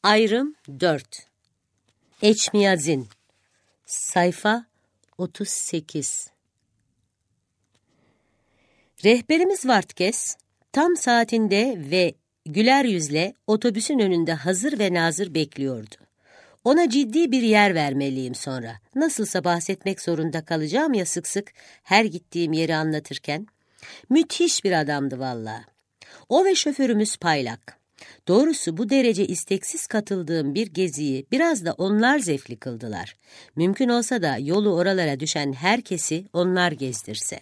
Ayrım 4. Eçmiyazin. Sayfa 38. Rehberimiz Vartkes tam saatinde ve güler yüzle otobüsün önünde hazır ve nazır bekliyordu. Ona ciddi bir yer vermeliyim sonra. Nasılsa bahsetmek zorunda kalacağım ya sık sık her gittiğim yeri anlatırken. Müthiş bir adamdı vallahi. O ve şoförümüz Paylak. Doğrusu bu derece isteksiz katıldığım bir geziyi biraz da onlar zevkli kıldılar. Mümkün olsa da yolu oralara düşen herkesi onlar gezdirse.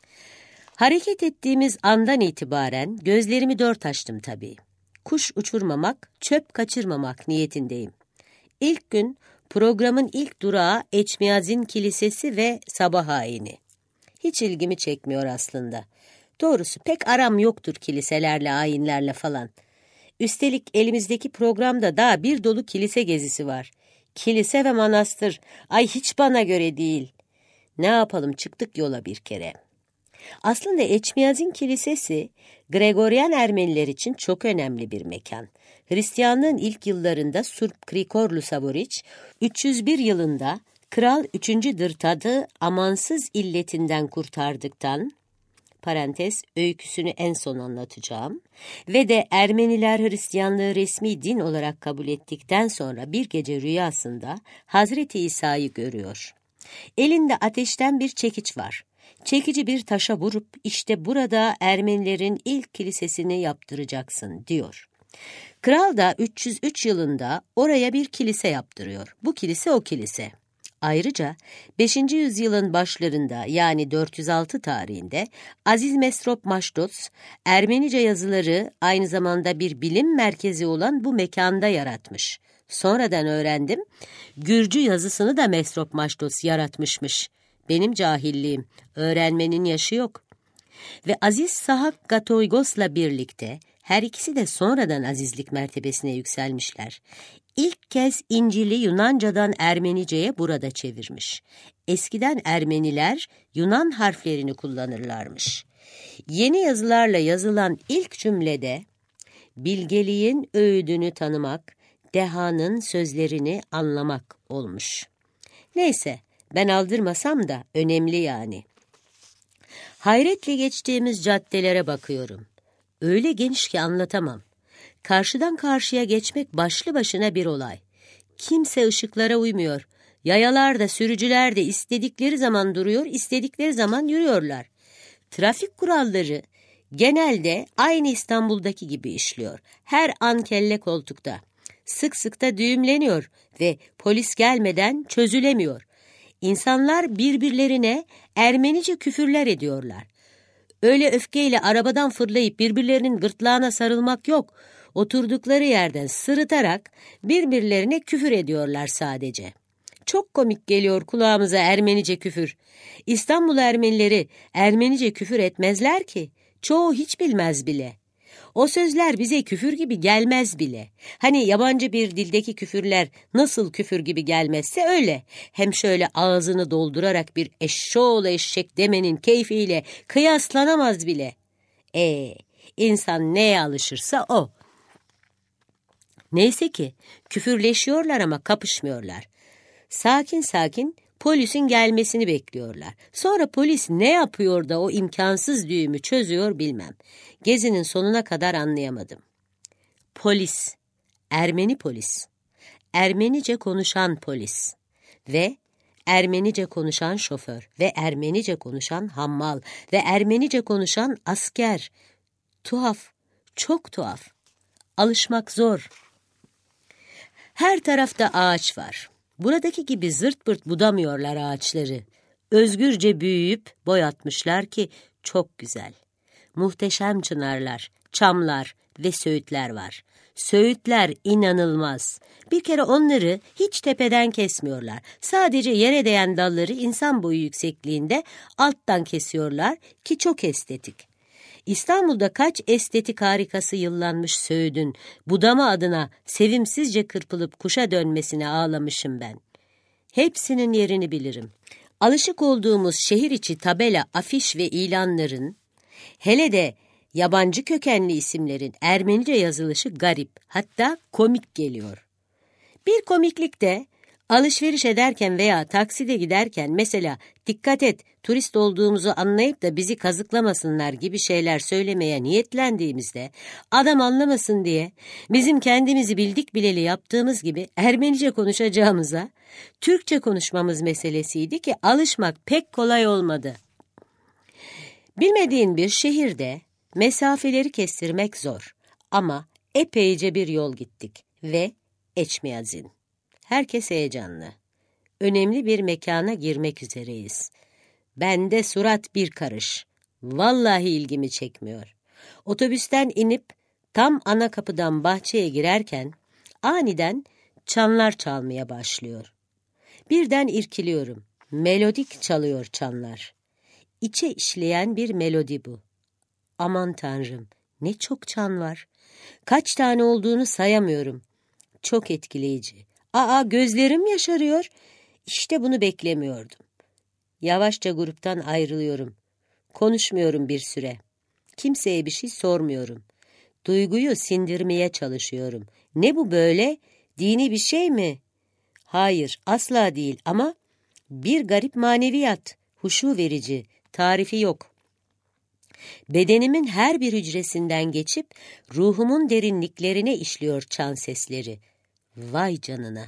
Hareket ettiğimiz andan itibaren gözlerimi dört açtım tabii. Kuş uçurmamak, çöp kaçırmamak niyetindeyim. İlk gün programın ilk durağı Eçmiyazin Kilisesi ve sabah ayini. Hiç ilgimi çekmiyor aslında. Doğrusu pek aram yoktur kiliselerle, ayinlerle falan. Üstelik elimizdeki programda daha bir dolu kilise gezisi var. Kilise ve manastır, ay hiç bana göre değil. Ne yapalım, çıktık yola bir kere. Aslında Eçmiyazin Kilisesi, Gregoryen Ermeniler için çok önemli bir mekan. Hristiyanlığın ilk yıllarında Surp Krikorlu Savoriç, 301 yılında Kral 3. Dırtad'ı amansız illetinden kurtardıktan, parantez öyküsünü en son anlatacağım, ve de Ermeniler Hristiyanlığı resmi din olarak kabul ettikten sonra bir gece rüyasında Hazreti İsa'yı görüyor. Elinde ateşten bir çekiç var. Çekici bir taşa vurup işte burada Ermenilerin ilk kilisesini yaptıracaksın diyor. Kral da 303 yılında oraya bir kilise yaptırıyor. Bu kilise o kilise. Ayrıca 5. yüzyılın başlarında yani 406 tarihinde Aziz Mesrop Maştots, Ermenice yazıları aynı zamanda bir bilim merkezi olan bu mekanda yaratmış. Sonradan öğrendim, Gürcü yazısını da Mesrop Maştots yaratmışmış. Benim cahilliğim, öğrenmenin yaşı yok. Ve Aziz Sahak Gatoygos'la birlikte her ikisi de sonradan azizlik mertebesine yükselmişler. İlk kez İncil'i Yunancadan Ermenice'ye burada çevirmiş. Eskiden Ermeniler Yunan harflerini kullanırlarmış. Yeni yazılarla yazılan ilk cümlede bilgeliğin öğüdünü tanımak, dehanın sözlerini anlamak olmuş. Neyse, ben aldırmasam da önemli yani. Hayretle geçtiğimiz caddelere bakıyorum. Öyle geniş ki anlatamam. Karşıdan karşıya geçmek başlı başına bir olay. Kimse ışıklara uymuyor. Yayalar da sürücüler de istedikleri zaman duruyor, istedikleri zaman yürüyorlar. Trafik kuralları genelde aynı İstanbul'daki gibi işliyor. Her an kelle koltukta. Sık sık da düğümleniyor ve polis gelmeden çözülemiyor. İnsanlar birbirlerine Ermenice küfürler ediyorlar. Öyle öfkeyle arabadan fırlayıp birbirlerinin gırtlağına sarılmak yok. Oturdukları yerden sırıtarak birbirlerine küfür ediyorlar sadece. Çok komik geliyor kulağımıza Ermenice küfür. İstanbul Ermenileri Ermenice küfür etmezler ki. Çoğu hiç bilmez bile. O sözler bize küfür gibi gelmez bile. Hani yabancı bir dildeki küfürler nasıl küfür gibi gelmezse öyle. Hem şöyle ağzını doldurarak bir eşşoğlu eşek demenin keyfiyle kıyaslanamaz bile. İnsan neye alışırsa o. Neyse ki küfürleşiyorlar ama kapışmıyorlar. Sakin sakin polisin gelmesini bekliyorlar. Sonra polis ne yapıyor da o imkansız düğümü çözüyor bilmem. Gezinin sonuna kadar anlayamadım. Polis, Ermeni polis, Ermenice konuşan polis ve Ermenice konuşan şoför ve Ermenice konuşan hammal ve Ermenice konuşan asker. Tuhaf, çok tuhaf. Alışmak zor. Her tarafta ağaç var. Buradaki gibi zırt pırt budamıyorlar ağaçları. Özgürce büyüyüp boy atmışlar ki çok güzel. Muhteşem çınarlar, çamlar ve söğütler var. Söğütler inanılmaz. Bir kere onları hiç tepeden kesmiyorlar. Sadece yere değen dalları insan boyu yüksekliğinde alttan kesiyorlar ki çok estetik. İstanbul'da kaç estetik harikası yıllanmış söğüdün budama adına sevimsizce kırpılıp kuşa dönmesine ağlamışım ben. Hepsinin yerini bilirim. Alışık olduğumuz şehir içi tabela, afiş ve ilanların, hele de yabancı kökenli isimlerin Ermenice yazılışı garip, hatta komik geliyor. Bir komiklik de alışveriş ederken veya takside giderken mesela dikkat et turist olduğumuzu anlayıp da bizi kazıklamasınlar gibi şeyler söylemeye niyetlendiğimizde adam anlamasın diye bizim kendimizi bildik bileli yaptığımız gibi Ermenice konuşacağımıza Türkçe konuşmamız meselesiydi ki alışmak pek kolay olmadı. Bilmediğin bir şehirde mesafeleri kestirmek zor ama epeyce bir yol gittik ve Eçmiyazin. Herkes heyecanlı. Önemli bir mekana girmek üzereyiz. Bende surat bir karış. Vallahi ilgimi çekmiyor. Otobüsten inip tam ana kapıdan bahçeye girerken aniden çanlar çalmaya başlıyor. Birden irkiliyorum. Melodik çalıyor çanlar. İçe işleyen bir melodi bu. Aman Tanrım, ne çok çan var. Kaç tane olduğunu sayamıyorum. Çok etkileyici. Gözlerim yaşarıyor. İşte bunu beklemiyordum. Yavaşça gruptan ayrılıyorum. Konuşmuyorum bir süre. Kimseye bir şey sormuyorum. Duyguyu sindirmeye çalışıyorum. Ne bu böyle? Dini bir şey mi? Hayır, asla değil ama bir garip maneviyat, huşu verici, tarifi yok. Bedenimin her bir hücresinden geçip ruhumun derinliklerine işliyor çan sesleri. Vay canına!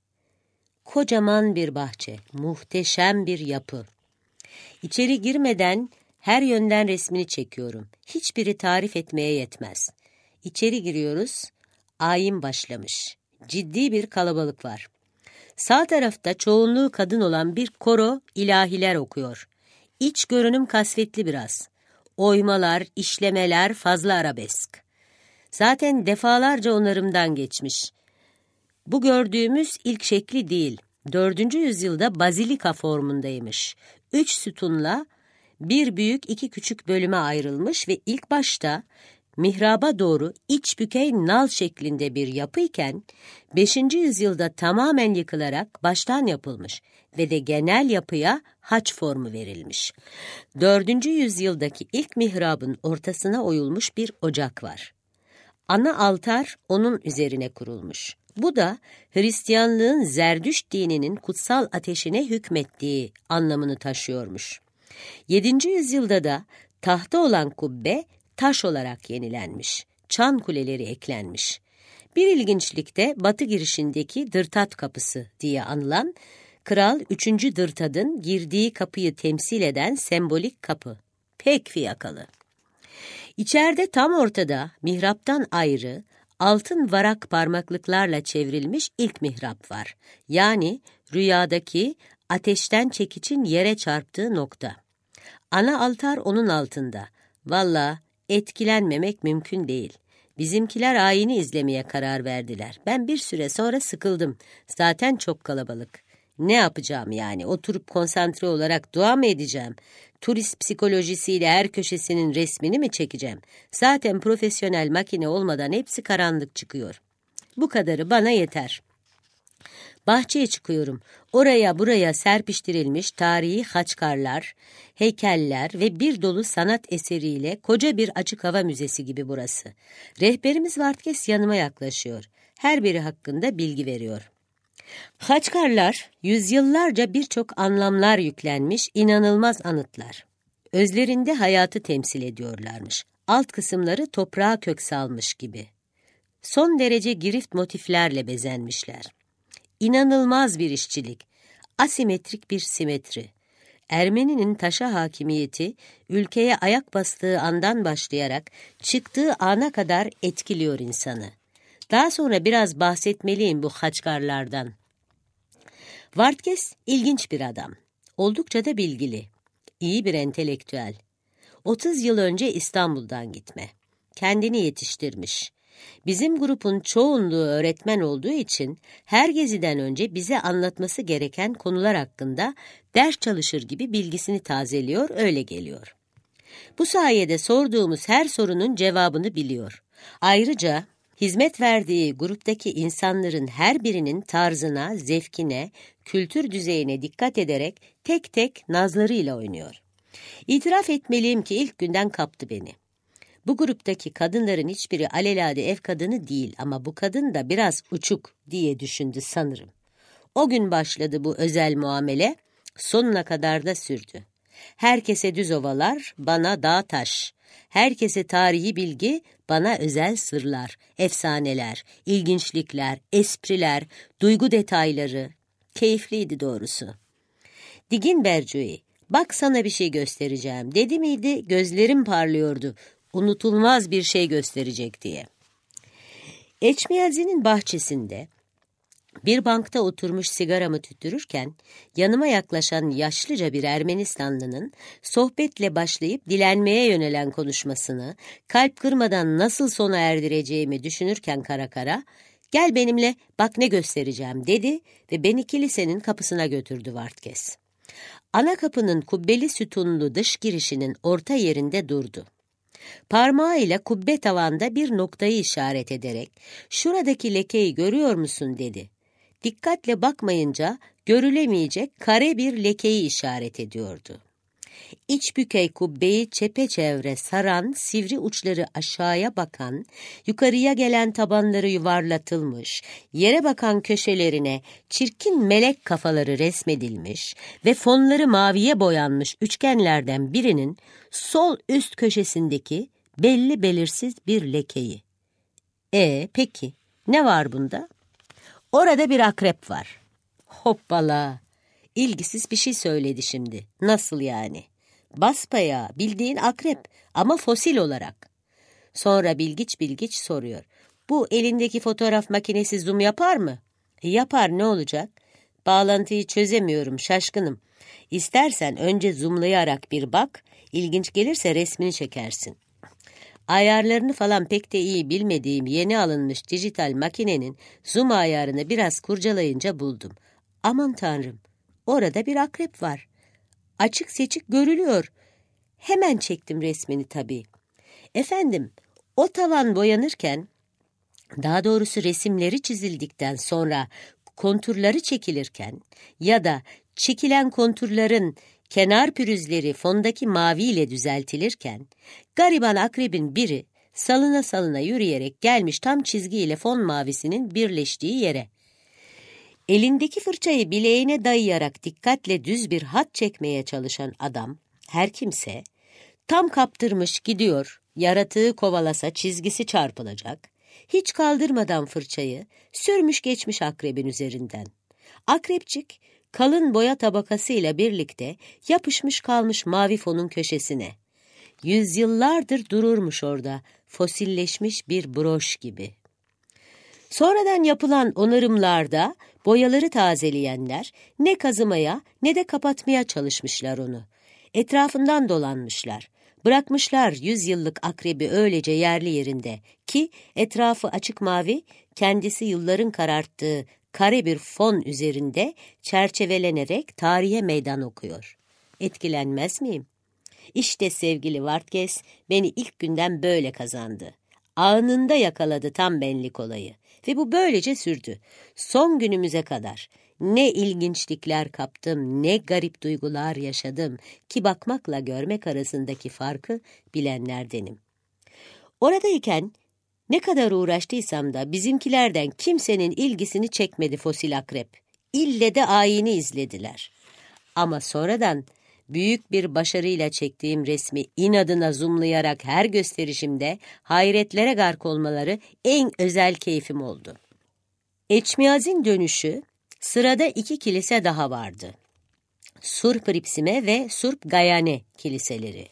Kocaman bir bahçe, muhteşem bir yapı. İçeri girmeden her yönden resmini çekiyorum. Hiçbiri tarif etmeye yetmez. İçeri giriyoruz, ayin başlamış. Ciddi bir kalabalık var. Sağ tarafta çoğunluğu kadın olan bir koro ilahiler okuyor. İç görünüm kasvetli biraz. Oymalar, işlemeler fazla arabesk. Zaten defalarca onarımdan geçmiş. Bu gördüğümüz ilk şekli değil. 4. yüzyılda bazilika formundaymış. 3 sütunla bir büyük 2 küçük bölüme ayrılmış ve ilk başta mihraba doğru iç bükey nal şeklinde bir yapıyken 5. yüzyılda tamamen yıkılarak baştan yapılmış ve de genel yapıya haç formu verilmiş. 4. yüzyıldaki ilk mihrabın ortasına oyulmuş bir ocak var. Ana altar onun üzerine kurulmuş. Bu da Hristiyanlığın Zerdüşt dininin kutsal ateşine hükmettiği anlamını taşıyormuş. 7. yüzyılda da tahta olan kubbe taş olarak yenilenmiş. Çan kuleleri eklenmiş. Bir ilginçlik de batı girişindeki Dırtat kapısı diye anılan Kral 3. Dırtad'ın girdiği kapıyı temsil eden sembolik kapı. Pek fiyakalı. İçeride tam ortada mihraptan ayrı altın varak parmaklıklarla çevrilmiş ilk mihrap var. Yani rüyadaki ateşten çekiçin yere çarptığı nokta. Ana altar onun altında. Vallahi etkilenmemek mümkün değil. Bizimkiler ayini izlemeye karar verdiler. Ben bir süre sonra sıkıldım. Zaten çok kalabalık. Ne yapacağım yani? Oturup konsantre olarak dua mı edeceğim? Turist psikolojisiyle her köşesinin resmini mi çekeceğim? Zaten profesyonel makine olmadan hepsi karanlık çıkıyor. Bu kadarı bana yeter. Bahçeye çıkıyorum. Oraya buraya serpiştirilmiş tarihi haçkarlar, heykeller ve bir dolu sanat eseriyle koca bir açık hava müzesi gibi burası. Rehberimiz Vartkes yanıma yaklaşıyor. Her biri hakkında bilgi veriyor. Haçkarlar, yüzyıllarca birçok anlamlar yüklenmiş inanılmaz anıtlar. Özlerinde hayatı temsil ediyorlarmış. Alt kısımları toprağa kök salmış gibi. Son derece girift motiflerle bezenmişler. İnanılmaz bir işçilik, asimetrik bir simetri. Ermeninin taşa hakimiyeti, ülkeye ayak bastığı andan başlayarak çıktığı ana kadar etkiliyor insanı. Daha sonra biraz bahsetmeliyim bu haçkarlardan. Vartkes ilginç bir adam. Oldukça da bilgili. İyi bir entelektüel. 30 yıl önce İstanbul'dan gitme. Kendini yetiştirmiş. Bizim grubun çoğunluğu öğretmen olduğu için her geziden önce bize anlatması gereken konular hakkında ders çalışır gibi bilgisini tazeliyor, öyle geliyor. Bu sayede sorduğumuz her sorunun cevabını biliyor. Ayrıca hizmet verdiği gruptaki insanların her birinin tarzına, zevkine, kültür düzeyine dikkat ederek tek tek nazlarıyla oynuyor. İtiraf etmeliyim ki ilk günden kaptı beni. Bu gruptaki kadınların hiçbiri alelade ev kadını değil ama bu kadın da biraz uçuk diye düşündü sanırım. O gün başladı bu özel muamele, sonuna kadar da sürdü. Herkese düz ovalar, bana dağ taş. Herkese tarihi bilgi, bana özel sırlar, efsaneler, ilginçlikler, espriler, duygu detayları. Keyifliydi doğrusu. Digin Bercui, bak sana bir şey göstereceğim dedi miydi, gözlerim parlıyordu. Unutulmaz bir şey gösterecek diye. Eçmiyazi'nin bahçesinde bir bankta oturmuş sigaramı tüttürürken yanıma yaklaşan yaşlıca bir Ermenistanlının sohbetle başlayıp dilenmeye yönelen konuşmasını kalp kırmadan nasıl sona erdireceğimi düşünürken kara kara "Gel benimle, bak ne göstereceğim" dedi ve beni kilisenin kapısına götürdü Vartkes. Ana kapının kubbeli sütunlu dış girişinin orta yerinde durdu. Parmağıyla kubbe tavanda bir noktayı işaret ederek "Şuradaki lekeyi görüyor musun?" dedi. Dikkatle bakmayınca görülemeyecek kare bir lekeyi işaret ediyordu. İç bükey kubbeyi çepeçevre saran, sivri uçları aşağıya bakan, yukarıya gelen tabanları yuvarlatılmış, yere bakan köşelerine çirkin melek kafaları resmedilmiş ve fonları maviye boyanmış üçgenlerden birinin sol üst köşesindeki belli belirsiz bir lekeyi. Peki, ne var bunda? Orada bir akrep var. Hoppala! İlgisiz bir şey söyledi şimdi. Nasıl yani? Basbayağı bildiğin akrep ama fosil olarak. Sonra bilgiç soruyor. Bu elindeki fotoğraf makinesi zoom yapar mı? Yapar, ne olacak? Bağlantıyı çözemiyorum, şaşkınım. İstersen önce zoomlayarak bir bak, ilginç gelirse resmini çekersin. Ayarlarını falan pek de iyi bilmediğim yeni alınmış dijital makinenin zoom ayarını biraz kurcalayınca buldum. Aman tanrım, orada bir akrep var. Açık seçik görülüyor. Hemen çektim resmini tabii. Efendim, o tavan boyanırken, daha doğrusu resimleri çizildikten sonra konturları çekilirken ya da çekilen konturların kenar pürüzleri fondaki maviyle düzeltilirken, gariban akrebin biri salına salına yürüyerek gelmiş tam çizgiyle fon mavisinin birleştiği yere. Elindeki fırçayı bileğine dayayarak dikkatle düz bir hat çekmeye çalışan adam, her kimse, tam kaptırmış gidiyor, yaratığı kovalasa çizgisi çarpılacak, hiç kaldırmadan fırçayı sürmüş geçmiş akrebin üzerinden. Akrepçik, kalın boya tabakasıyla birlikte yapışmış kalmış mavi fonun köşesine. Yüzyıllardır dururmuş orada, fosilleşmiş bir broş gibi. Sonradan yapılan onarımlarda boyaları tazeleyenler ne kazımaya ne de kapatmaya çalışmışlar onu. Etrafından dolanmışlar. Bırakmışlar 100 yıllık akrebi öylece yerli yerinde ki etrafı açık mavi, kendisi yılların kararttığı kare bir fon üzerinde çerçevelenerek tarihe meydan okuyor. Etkilenmez miyim? İşte sevgili Vartkes beni ilk günden böyle kazandı. Anında yakaladı tam benlik olayı. Ve bu böylece sürdü. Son günümüze kadar. Ne ilginçlikler kaptım, ne garip duygular yaşadım ki bakmakla görmek arasındaki farkı bilenlerdenim. Oradayken ne kadar uğraştıysam da bizimkilerden kimsenin ilgisini çekmedi fosil akrep. İlle de ayini izlediler. Ama sonradan büyük bir başarıyla çektiğim resmi inadına zoomlayarak her gösterişimde hayretlere gark olmaları en özel keyfim oldu. Eçmiyaz'in dönüşü sırada 2 kilise daha vardı. Surp Ripsime ve Surp Gayane kiliseleri.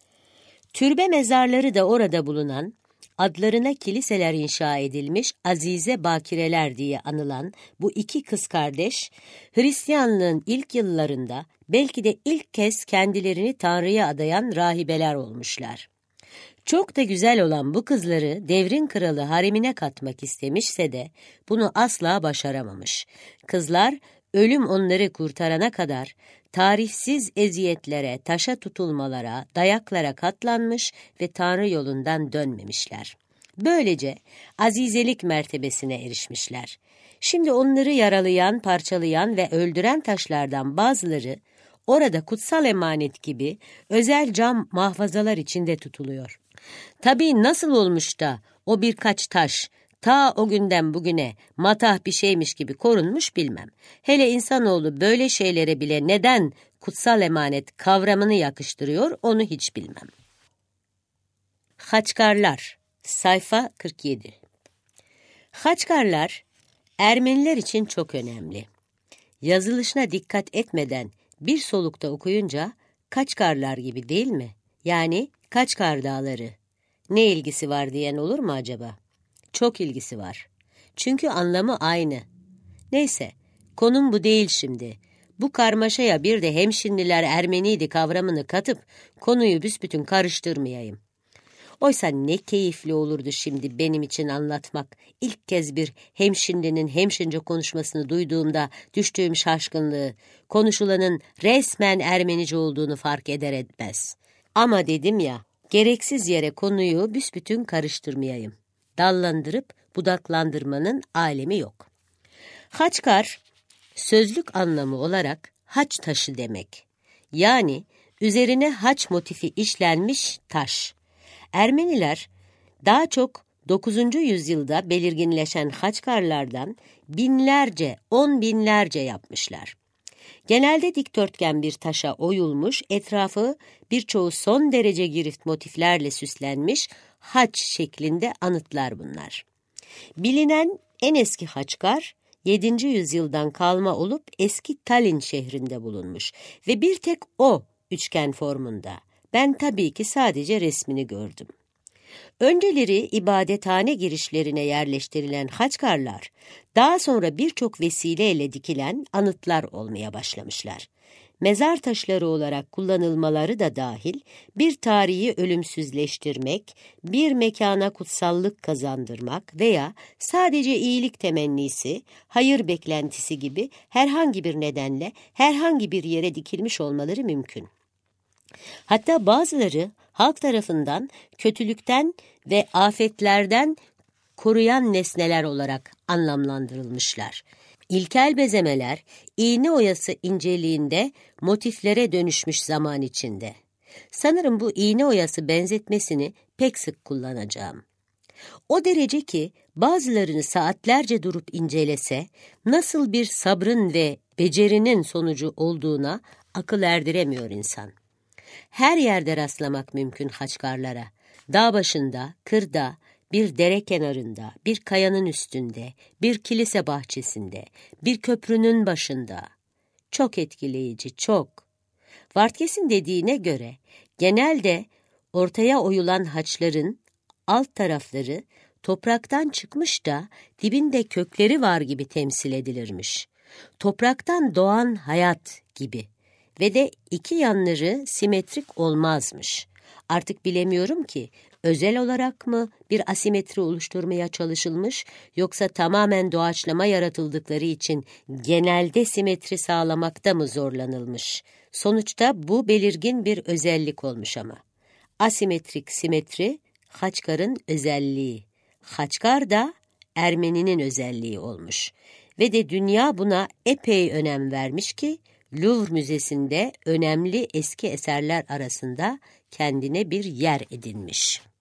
Türbe mezarları da orada bulunan, adlarına kiliseler inşa edilmiş azize bakireler diye anılan bu 2 kız kardeş, Hristiyanlığın ilk yıllarında belki de ilk kez kendilerini Tanrı'ya adayan rahibeler olmuşlar. Çok da güzel olan bu kızları devrin kralı haremine katmak istemişse de bunu asla başaramamış. Kızlar ölüm onları kurtarana kadar tarifsiz eziyetlere, taşa tutulmalara, dayaklara katlanmış ve Tanrı yolundan dönmemişler. Böylece azizelik mertebesine erişmişler. Şimdi onları yaralayan, parçalayan ve öldüren taşlardan bazıları orada kutsal emanet gibi özel cam mahfazalar içinde tutuluyor. Tabii nasıl olmuş da o birkaç taş ta o günden bugüne matah bir şeymiş gibi korunmuş bilmem. Hele insanoğlu böyle şeylere bile neden kutsal emanet kavramını yakıştırıyor onu hiç bilmem. Haçkarlar, sayfa 47. Haçkarlar, Ermeniler için çok önemli. Yazılışına dikkat etmeden bir solukta okuyunca Kaçkarlar gibi değil mi? Yani Kaçkar Dağları. Ne ilgisi var diyen olur mu acaba? Çok ilgisi var. Çünkü anlamı aynı. Neyse, konum bu değil şimdi. Bu karmaşaya bir de hemşinliler Ermeniydi kavramını katıp konuyu büsbütün karıştırmayayım. Oysa ne keyifli olurdu şimdi benim için anlatmak. İlk kez bir hemşinlinin hemşince konuşmasını duyduğumda düştüğüm şaşkınlığı, konuşulanın resmen Ermenice olduğunu fark eder etmez. Ama dedim ya, gereksiz yere konuyu büsbütün karıştırmayayım. Dallandırıp budaklandırmanın alemi yok. Haçkar, sözlük anlamı olarak haç taşı demek. Yani üzerine haç motifi işlenmiş taş. Ermeniler daha çok 9. yüzyılda belirginleşen haçkarlardan binlerce, 10 binlerce yapmışlar. Genelde dikdörtgen bir taşa oyulmuş, etrafı birçoğu son derece girift motiflerle süslenmiş haç şeklinde anıtlar bunlar. Bilinen en eski haçkar 7. yüzyıldan kalma olup eski Tallinn şehrinde bulunmuş ve bir tek o üçgen formunda. Ben tabii ki sadece resmini gördüm. Önceleri ibadethane girişlerine yerleştirilen haçkarlar, daha sonra birçok vesileyle dikilen anıtlar olmaya başlamışlar. Mezar taşları olarak kullanılmaları da dahil, bir tarihi ölümsüzleştirmek, bir mekana kutsallık kazandırmak veya sadece iyilik temennisi, hayır beklentisi gibi herhangi bir nedenle herhangi bir yere dikilmiş olmaları mümkün. Hatta bazıları halk tarafından kötülükten ve afetlerden koruyan nesneler olarak anlamlandırılmışlar. İlkel bezemeler, iğne oyası inceliğinde motiflere dönüşmüş zaman içinde. Sanırım bu iğne oyası benzetmesini pek sık kullanacağım. O derece ki bazılarını saatlerce durup incelese, nasıl bir sabrın ve becerinin sonucu olduğuna akıl erdiremiyor insan. Her yerde rastlamak mümkün haçkarlara. Dağ başında, kırda, bir dere kenarında, bir kayanın üstünde, bir kilise bahçesinde, bir köprünün başında. Çok etkileyici, çok. Vartkes'in dediğine göre genelde ortaya oyulan haçların alt tarafları topraktan çıkmış da dibinde kökleri var gibi temsil edilirmiş. Topraktan doğan hayat gibi. Ve de iki yanları simetrik olmazmış. Artık bilemiyorum ki özel olarak mı bir asimetri oluşturmaya çalışılmış yoksa tamamen doğaçlama yaratıldıkları için genelde simetri sağlamakta mı zorlanılmış? Sonuçta bu belirgin bir özellik olmuş ama. Asimetrik simetri Haçkar'ın özelliği. Haçkar da Ermeninin özelliği olmuş. Ve de dünya buna epey önem vermiş ki Louvre Müzesi'nde önemli eski eserler arasında kendine bir yer edinmiş.